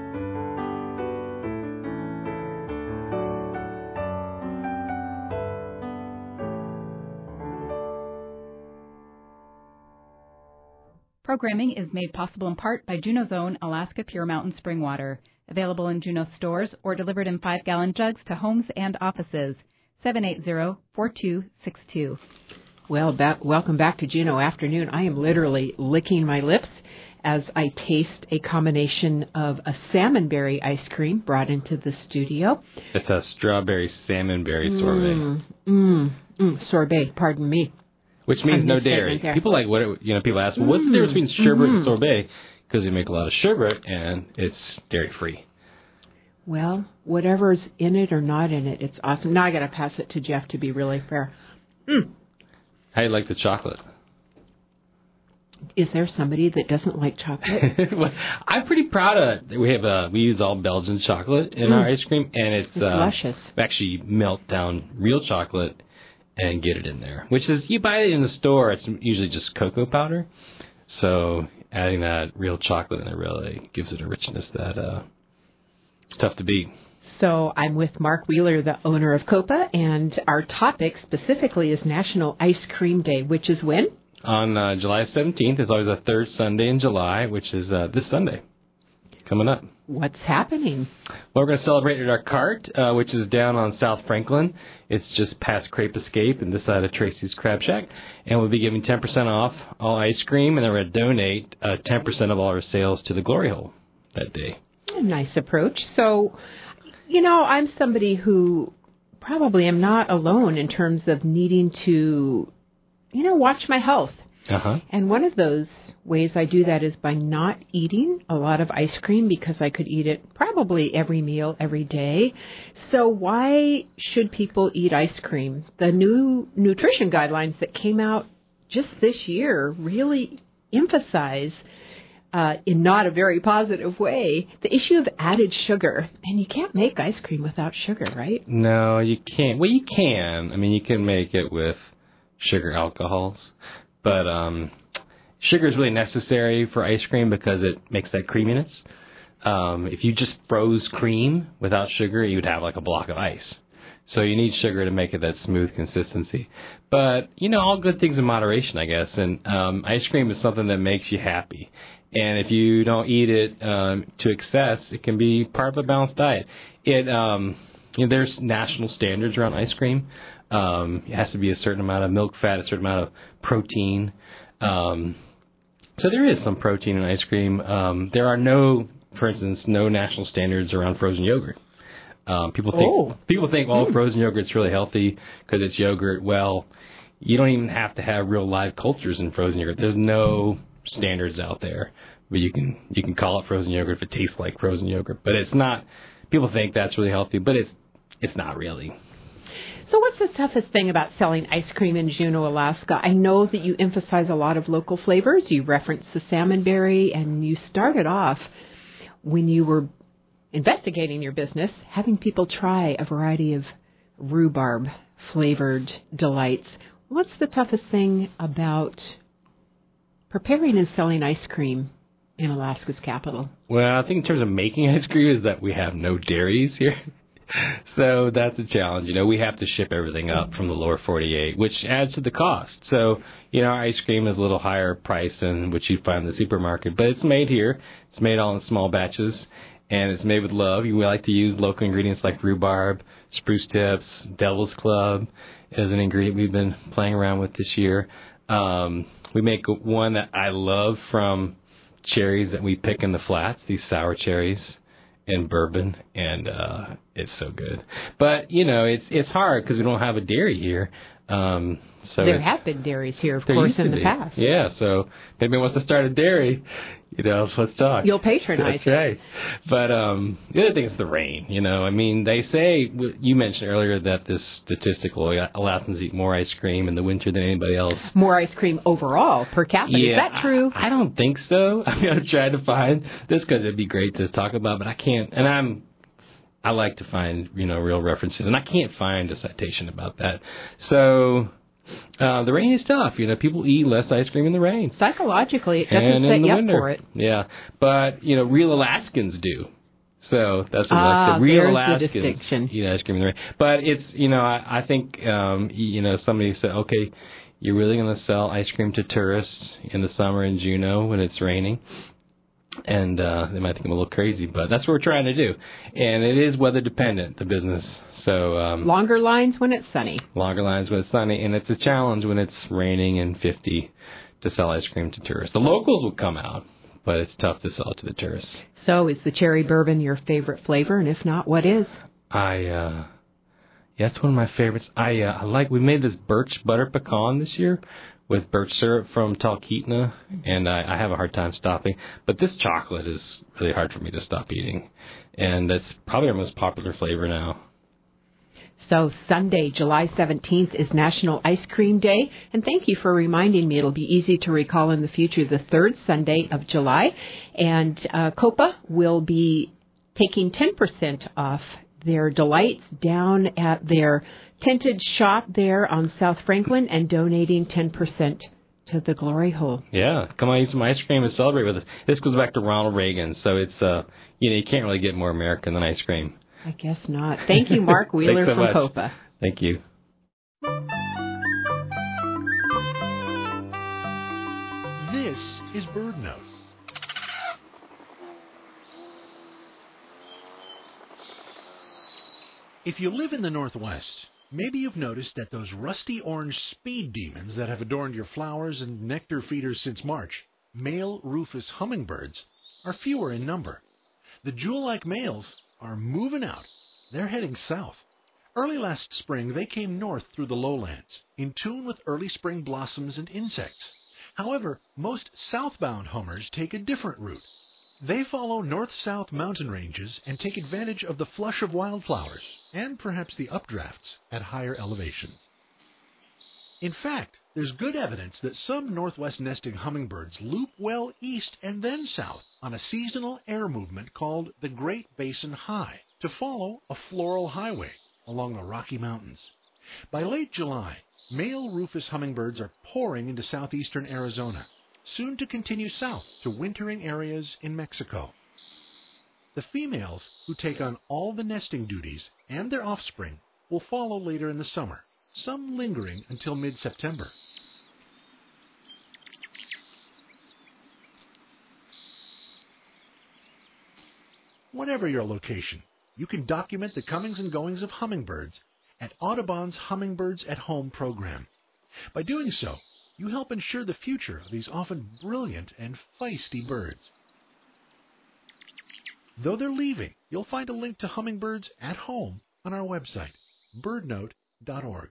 Programming is made possible in part by Juneau's own Alaska Pure Mountain Spring Water, available in Juneau stores or delivered in five-gallon jugs to homes and offices. seven eight zero, four two six two. Well, back, welcome back to Juneau Afternoon. I am literally licking my lips as I taste a combination of a salmonberry ice cream brought into the studio. It's a strawberry salmonberry sorbet. Mm, mm, mm, sorbet, pardon me. Which means no dairy. People like what it, you know. People ask, well, what's the difference between sherbet mm-hmm. and sorbet? Because we make a lot of sherbet and it's dairy free. Well, whatever's in it or not in it, it's awesome. Now I got to pass it to Jeff to be really fair. Mm. How do you like the chocolate? Is there somebody that doesn't like chocolate? Well, I'm pretty proud of it. We have uh, we use all Belgian chocolate in mm. our ice cream, and it's, it's uh, luscious. We actually melt down real chocolate and get it in there, which is, you buy it in the store, it's usually just cocoa powder. So adding that real chocolate in there really gives it a richness that uh, it's tough to beat. So I'm with Mark Wheeler, the owner of Copa, and our topic specifically is National Ice Cream Day, which is when? On uh, July seventeenth. It's always the third Sunday in July, which is uh, this Sunday coming up. What's happening? Well, we're going to celebrate at our cart, uh, which is down on South Franklin. It's just past Crepe Escape and this side of Tracy's Crab Shack. And we'll be giving ten percent off all ice cream, and then we're going to donate uh, ten percent of all our sales to the Glory Hole that day. a nice approach. So, you know, I'm somebody who probably am not alone in terms of needing to, you know, watch my health. Uh-huh. And one of those ways I do that is by not eating a lot of ice cream, because I could eat it probably every meal, every day. So why should people eat ice cream? The new nutrition guidelines that came out just this year really emphasize, uh, in not a very positive way, the issue of added sugar. And you can't make ice cream without sugar, right? No, you can't. Well, you can. I mean, you can make it with sugar alcohols. But um, sugar is really necessary for ice cream because it makes that creaminess. Um, if you just froze cream without sugar, you would have like a block of ice. So you need sugar to make it that smooth consistency. But, you know, all good things in moderation, I guess. And um, ice cream is something that makes you happy. And if you don't eat it um, to excess, it can be part of a balanced diet. It, um, you know, there's national standards around ice cream. Um, it has to be a certain amount of milk fat, a certain amount of protein. Um, so there is some protein in ice cream. Um, there are no, for instance, no national standards around frozen yogurt. Um, people think oh. people think, oh, frozen yogurt's really healthy because it's yogurt. Well, you don't even have to have real live cultures in frozen yogurt. There's no standards out there, but you can you can call it frozen yogurt if it tastes like frozen yogurt. But it's not. People think that's really healthy, but it's it's not really. So what's the toughest thing about selling ice cream in Juneau, Alaska? I know that you emphasize a lot of local flavors. You referenced the salmonberry, and you started off when you were investigating your business, having people try a variety of rhubarb-flavored delights. What's the toughest thing about preparing and selling ice cream in Alaska's capital? Well, I think in terms of making ice cream is that we have no dairies here. So that's a challenge. You know, we have to ship everything up from the lower forty-eight, which adds to the cost. So, you know, our ice cream is a little higher price than what you'd find in the supermarket, but it's made here. It's made all in small batches, and it's made with love. We like to use local ingredients like rhubarb, spruce tips, devil's club as an ingredient we've been playing around with this year. Um, we make one that I love from cherries that we pick in the flats, these sour cherries. And bourbon, and uh, it's so good. But, you know, it's it's hard because we don't have a dairy here. Um, so there have been dairies here, of there course, used in to the be. past. Yeah, so if anybody wants to start a dairy, you know, let's talk. You'll patronize. That's right. But um, the other thing is the rain, you know. I mean, they say, you mentioned earlier that this statistical, Alaskans eat more ice cream in the winter than anybody else. More ice cream overall, per capita. Yeah, Is that true? I, I don't think so. I mean, I'm trying to find this because it'd be great to talk about, but I can't. And I'm, I like to find, you know, real references, and I can't find a citation about that. So uh, the rain is tough. You know, people eat less ice cream in the rain. Psychologically, it doesn't and set in the you winter. up for it. Yeah, but, you know, real Alaskans do. So that's what ah, I said. Real there's Alaskans the distinction. eat ice cream in the rain. But it's, you know, I, I think, um, you know, somebody said, okay, you're really going to sell ice cream to tourists in the summer in Juneau when it's raining. And uh, they might think I'm a little crazy, but that's what we're trying to do. And it is weather dependent, the business. So um, longer lines when it's sunny. Longer lines when it's sunny, and it's a challenge when it's raining and fifty to sell ice cream to tourists. The locals will come out, but it's tough to sell it to the tourists. So is the cherry bourbon your favorite flavor? And if not, what is? I uh, yeah, it's one of my favorites. I uh, I like. We made this birch butter pecan this year with birch syrup from Talkeetna, and I, I have a hard time stopping. But this chocolate is really hard for me to stop eating, and that's probably our most popular flavor now. So Sunday, July seventeenth, is National Ice Cream Day, and thank you for reminding me. It'll be easy to recall in the future, the third Sunday of July, and uh, Copa will be taking ten percent off their delights down at their tinted shop there on South Franklin and donating ten percent to the Glory Hole. Yeah, come on, eat some ice cream and celebrate with us. This goes back to Ronald Reagan, so it's, uh, you know, you can't really get more American than ice cream. I guess not. Thank you, Mark Wheeler so from much. Copa. Thank you. This is BirdNote. If you live in the Northwest, maybe you've noticed that those rusty orange speed demons that have adorned your flowers and nectar feeders since March, male rufous hummingbirds, are fewer in number. The jewel-like males are moving out. They're heading south. Early last spring, they came north through the lowlands, in tune with early spring blossoms and insects. However, most southbound hummers take a different route. They follow north-south mountain ranges and take advantage of the flush of wildflowers, and perhaps the updrafts at higher elevations. In fact, there's good evidence that some northwest nesting hummingbirds loop well east and then south on a seasonal air movement called the Great Basin High to follow a floral highway along the Rocky Mountains. By late July, male rufous hummingbirds are pouring into southeastern Arizona, soon to continue south to wintering areas in Mexico. The females, who take on all the nesting duties, and their offspring, will follow later in the summer, some lingering until mid-September. Whatever your location, you can document the comings and goings of hummingbirds at Audubon's Hummingbirds at Home program. By doing so, you help ensure the future of these often brilliant and feisty birds. Though they're leaving, you'll find a link to Hummingbirds at Home on our website, bird note dot org.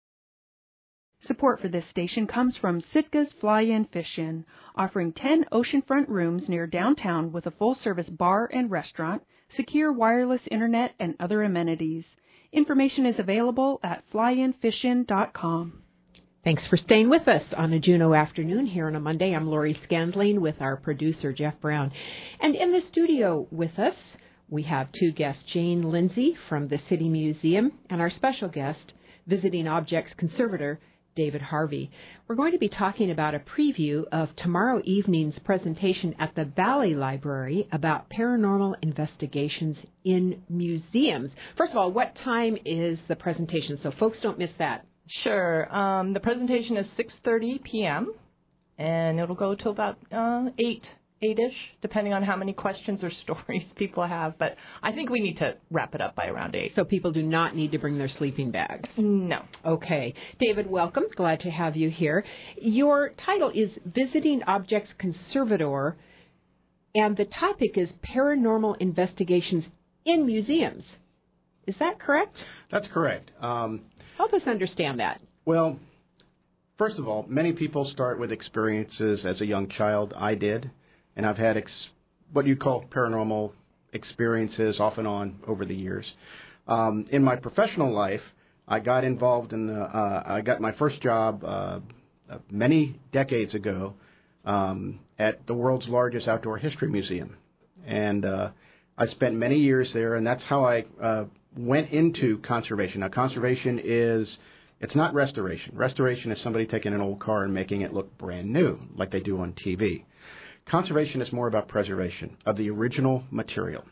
Support for this station comes from Sitka's Fly-In Fish-In, offering ten oceanfront rooms near downtown with a full-service bar and restaurant, secure wireless internet, and other amenities. Information is available at fly in fish in dot com. Thanks for staying with us on a Juneau afternoon here on a Monday. I'm Lori Scandling with our producer, Jeff Brown. And in the studio with us, we have two guests, Jane Lindsay from the City Museum, and our special guest, visiting objects conservator, David Harvey. We're going to be talking about a preview of tomorrow evening's presentation at the Valley Library about paranormal investigations in museums. First of all, what time is the presentation so folks don't miss that? Sure. Um, the presentation is six thirty p.m. and it'll go till about uh, eight, eight-ish, depending on how many questions or stories people have. But I think we need to wrap it up by around eight. So people do not need to bring their sleeping bags? No. Okay. David, welcome. Glad to have you here. Your title is Visiting Objects Conservator, and the topic is Paranormal Investigations in Museums. Is that correct? That's correct. Um, Help us understand that. Well, first of all, many people start with experiences as a young child. I did. And I've had ex- what you call paranormal experiences off and on over the years. Um, in my professional life, I got involved in the, uh, I got my first job uh, many decades ago um, at the world's largest outdoor history museum. And uh, I spent many years there, and that's how I uh, went into conservation. Now, conservation is, it's not restoration. Restoration is somebody taking an old car and making it look brand new, like they do on T V. Conservation is more about preservation of the original material.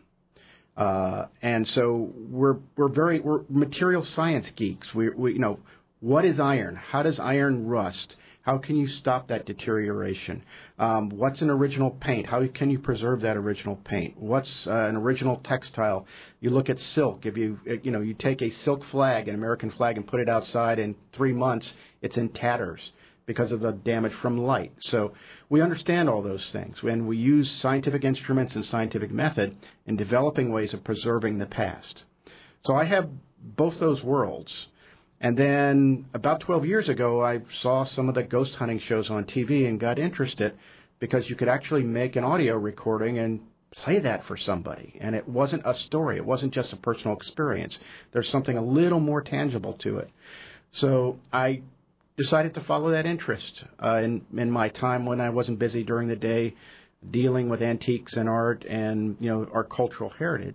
Uh, and so we're we're very we're material science geeks. We we you know, what is iron? How does iron rust? How can you stop that deterioration? Um, what's an original paint? How can you preserve that original paint? What's uh, an original textile? You look at silk. If you you know you take a silk flag, an American flag, and put it outside in three months, it's in tatters because of the damage from light. So we understand all those things, and we use scientific instruments and scientific method in developing ways of preserving the past. So I have both those worlds. And then about twelve years ago, I saw some of the ghost hunting shows on T V and got interested because you could actually make an audio recording and play that for somebody. And it wasn't a story. It wasn't just a personal experience. There's something a little more tangible to it. So I decided to follow that interest uh, in, in my time when I wasn't busy during the day dealing with antiques and art and, you know, our cultural heritage.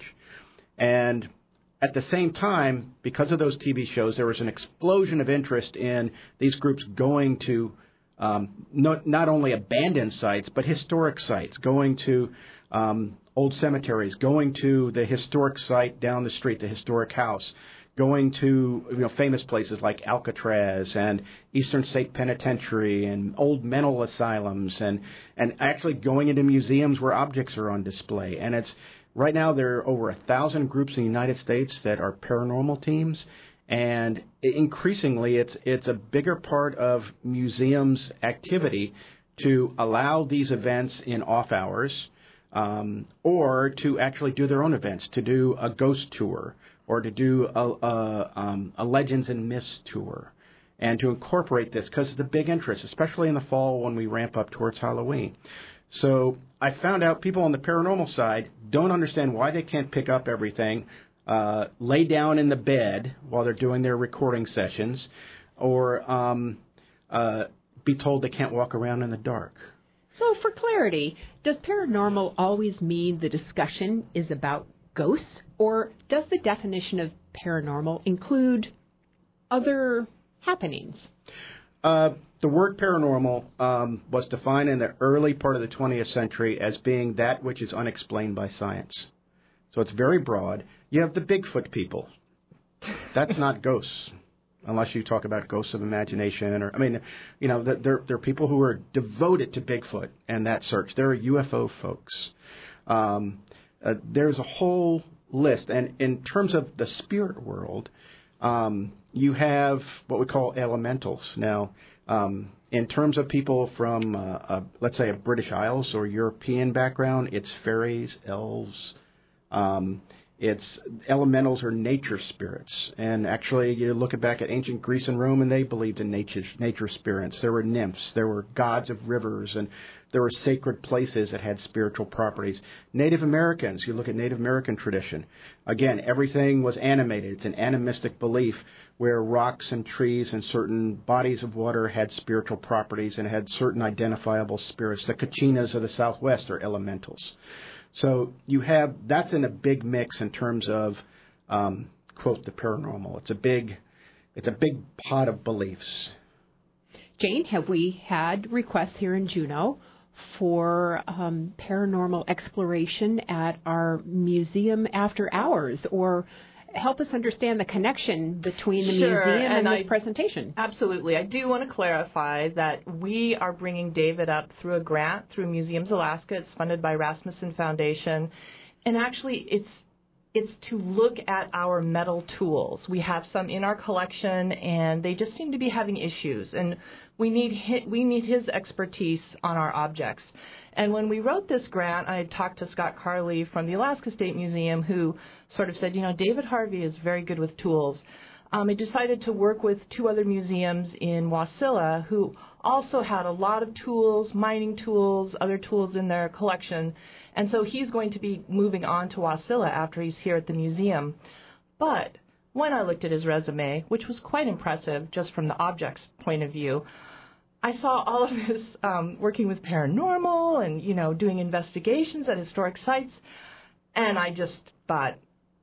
And at the same time, because of those T V shows, there was an explosion of interest in these groups going to um, not, not only abandoned sites, but historic sites, going to um, old cemeteries, going to the historic site down the street, the historic house, going to you know famous places like Alcatraz and Eastern State Penitentiary and old mental asylums, and, and actually going into museums where objects are on display. And it's right now there are over a thousand groups in the United States that are paranormal teams, and increasingly it's it's a bigger part of museums' activity to allow these events in off hours. um, or to actually do their own events, to do a ghost tour, or to do a, a, um, a Legends and Myths tour, and to incorporate this because it's a big interest, especially in the fall when we ramp up towards Halloween. So I found out people on the paranormal side don't understand why they can't pick up everything, uh, lay down in the bed while they're doing their recording sessions, or um, uh, be told they can't walk around in the dark. So for clarity, does paranormal always mean the discussion is about ghosts, or does the definition of paranormal include other happenings? Uh, the word paranormal um, was defined in the early part of the twentieth century as being that which is unexplained by science. So it's very broad. You have the Bigfoot people. That's not ghosts, unless you talk about ghosts of imagination. Or I mean, you know, there there are people who are devoted to Bigfoot and that search. There are U F O folks. Um, uh, there's a whole list. And in terms of the spirit world, um, you have what we call elementals. Now, um, in terms of people from, uh, uh, let's say, a British Isles or European background, it's fairies, elves. Um, it's elementals or nature spirits. And actually, you look back at ancient Greece and Rome, and they believed in nature, nature spirits. There were nymphs. There were gods of rivers, and there were sacred places that had spiritual properties. Native Americans, you look at Native American tradition. Again, everything was animated. It's an animistic belief where rocks and trees and certain bodies of water had spiritual properties and had certain identifiable spirits. The Kachinas of the Southwest are elementals. So you have, that's in a big mix in terms of, um, quote, the paranormal. It's a big, it's a big pot of beliefs. Jane, have we had requests here in Juneau for um, paranormal exploration at our museum after hours, or help us understand the connection between the sure, museum and, and this I, presentation? Absolutely. I do want to clarify that we are bringing David up through a grant through Museums Alaska. It's funded by Rasmussen Foundation. And actually, it's it's to look at our metal tools. We have some in our collection, and they just seem to be having issues. And we need his, we need his expertise on our objects. And when we wrote this grant, I had talked to Scott Carley from the Alaska State Museum, who sort of said, you know, David Harvey is very good with tools. Um, I decided to work with two other museums in Wasilla who also had a lot of tools, mining tools, other tools in their collection. And so he's going to be moving on to Wasilla after he's here at the museum. But when I looked at his resume, which was quite impressive just from the object's point of view, I saw all of this um, working with paranormal and, you know, doing investigations at historic sites. And I just thought,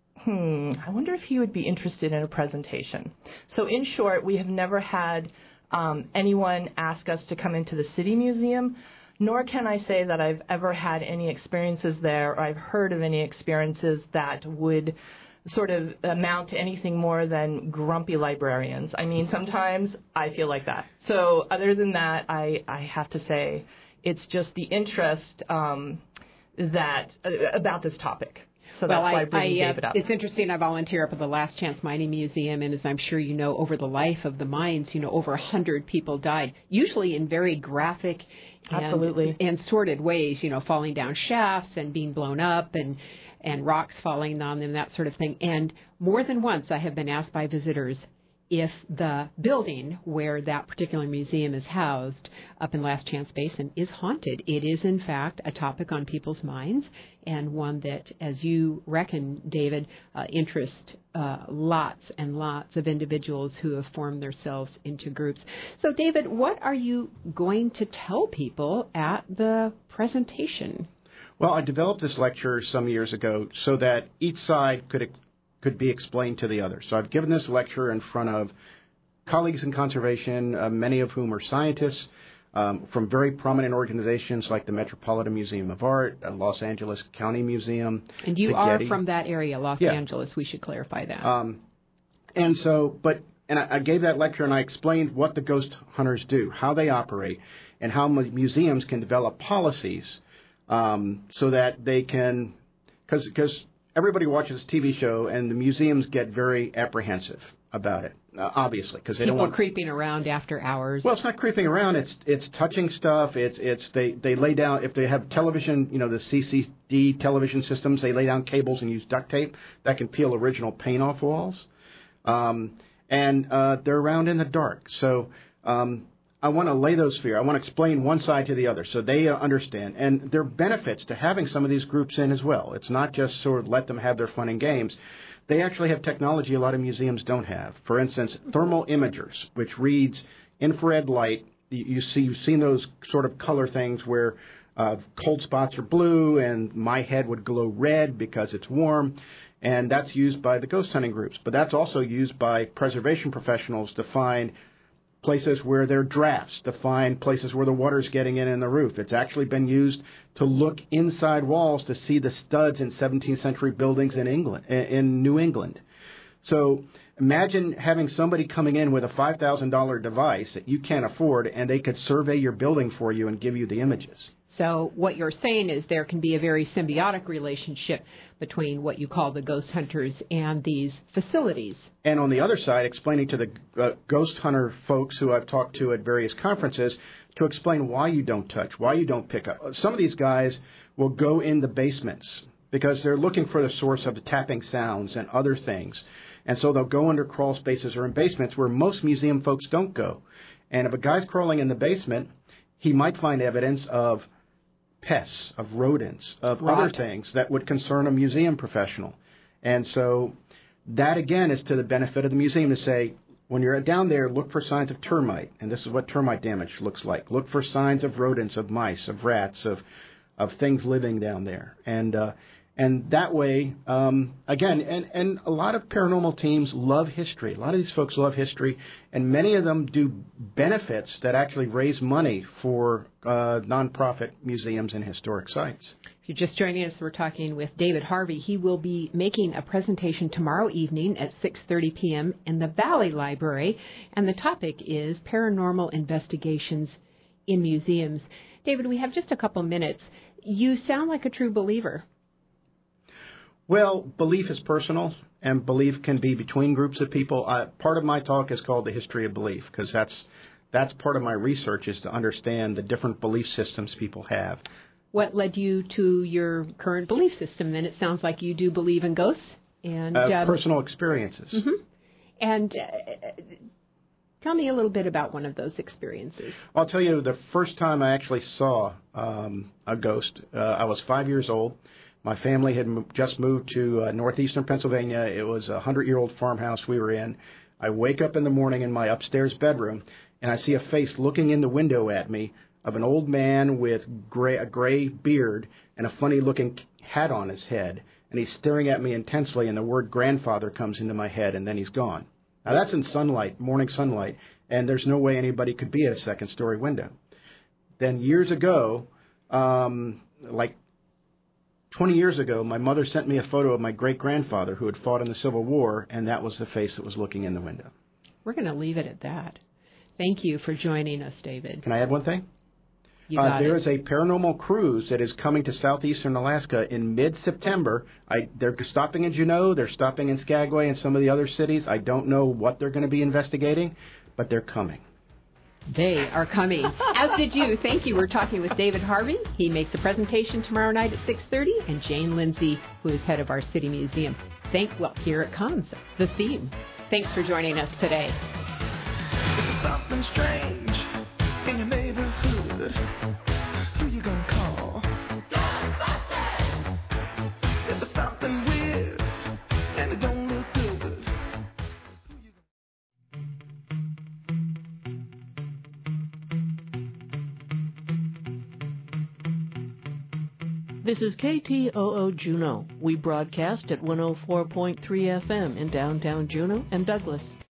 hmm, I wonder if he would be interested in a presentation. So in short, we have never had um, anyone ask us to come into the City Museum, nor can I say that I've ever had any experiences there or I've heard of any experiences that would sort of amount to anything more than grumpy librarians. I mean, sometimes I feel like that. So other than that, I, I have to say it's just the interest um, that uh, about this topic. So well, that's why I, I'm bringing I, uh, David up. It's interesting. I volunteer up at the Last Chance Mining Museum, and as I'm sure you know, over the life of the mines, you know, over a hundred people died, usually in very graphic and, Absolutely. and sordid ways, you know, falling down shafts and being blown up and and rocks falling on them, that sort of thing. And more than once I have been asked by visitors if the building where that particular museum is housed up in Last Chance Basin is haunted. It is, in fact, a topic on people's minds, and one that, as you reckon, David, uh, interests uh, lots and lots of individuals who have formed themselves into groups. So, David, what are you going to tell people at the presentation? Well, I developed this lecture some years ago so that each side could could be explained to the other. So I've given this lecture in front of colleagues in conservation, uh, many of whom are scientists, um, from very prominent organizations like the Metropolitan Museum of Art, uh, Los Angeles County Museum. And you the are Getty. from that area, Los yeah. Angeles. We should clarify that. Um, and so, but and I, I gave that lecture and I explained what the ghost hunters do, how they operate, and how museums can develop policies um, so that they can, because because everybody watches this T V show, and the museums get very apprehensive about it, uh, obviously, because they People don't want creeping around after hours. Well, it's not creeping around. It's it's touching stuff. It's it's they, they lay down if they have television, you know, the C C D television systems. They lay down cables and use duct tape that can peel original paint off walls, um, and uh, they're around in the dark. So um, I want to lay those fear. I want to explain one side to the other so they uh, understand. And there are benefits to having some of these groups in as well. It's not just sort of let them have their fun and games. They actually have technology a lot of museums don't have. For instance, thermal imagers, which reads infrared light. You, you see, you've seen those sort of color things where uh, cold spots are blue and my head would glow red because it's warm. And that's used by the ghost hunting groups. But that's also used by preservation professionals to find places where there are drafts, to find places where the water's getting in in the roof. It's actually been used to look inside walls to see the studs in seventeenth century buildings in England, in New England. So imagine having somebody coming in with a five thousand dollars device that you can't afford, and they could survey your building for you and give you the images. So what you're saying is there can be a very symbiotic relationship between what you call the ghost hunters and these facilities. And on the other side, explaining to the uh, ghost hunter folks who I've talked to at various conferences to explain why you don't touch, why you don't pick up. Some of these guys will go in the basements because they're looking for the source of the tapping sounds and other things. And so they'll go under crawl spaces or in basements where most museum folks don't go. And if a guy's crawling in the basement, he might find evidence of pests, of rodents, of Right. other things that would concern a museum professional. And so that, again, is to the benefit of the museum to say, when you're down there, look for signs of termite, and this is what termite damage looks like. Look for signs of rodents, of mice, of rats, of of things living down there. And uh, and that way, um, again, and, and a lot of paranormal teams love history. A lot of these folks love history, and many of them do benefits that actually raise money for uh, nonprofit museums and historic sites. If you're just joining us, we're talking with David Harvey. He will be making a presentation tomorrow evening at six thirty p.m. in the Valley Library, and the topic is paranormal investigations in museums. David, we have just a couple minutes. You sound like a true believer. Well, belief is personal, and belief can be between groups of people. Uh, part of my talk is called The History of Belief, because that's that's part of my research is to understand the different belief systems people have. What led you to your current belief system? Then it sounds like you do believe in ghosts and Uh, um, personal experiences. Mm-hmm. And uh, tell me a little bit about one of those experiences. I'll tell you, the first time I actually saw um, a ghost, uh, I was five years old. My family had mo- just moved to uh, northeastern Pennsylvania. It was a hundred-year-old farmhouse we were in. I wake up in the morning in my upstairs bedroom, and I see a face looking in the window at me of an old man with gray, a gray beard and a funny-looking hat on his head. And he's staring at me intensely, and the word grandfather comes into my head, and then he's gone. Now, that's in sunlight, morning sunlight, and there's no way anybody could be at a second-story window. Then years ago, um, like twenty years ago, my mother sent me a photo of my great-grandfather who had fought in the Civil War, and that was the face that was looking in the window. We're going to leave it at that. Thank you for joining us, David. Can I add one thing? You Uh, got there it. is a paranormal cruise that is coming to southeastern Alaska in mid-September. I, they're stopping in Juneau. They're stopping in Skagway and some of the other cities. I don't know what they're going to be investigating, but they're coming. They are coming. As did you. Thank you. We're talking with David Harvey. He makes a presentation tomorrow night at six thirty, and Jane Lindsay, who is head of our city museum. Thank, well, here it comes, the theme. Thanks for joining us today. Something strange in your neighborhood. Who you gonna call? Ghostbusters! If there's something weird and it don't look good. This is K T O O Juneau. We broadcast at one oh four point three F M in downtown Juneau and Douglas.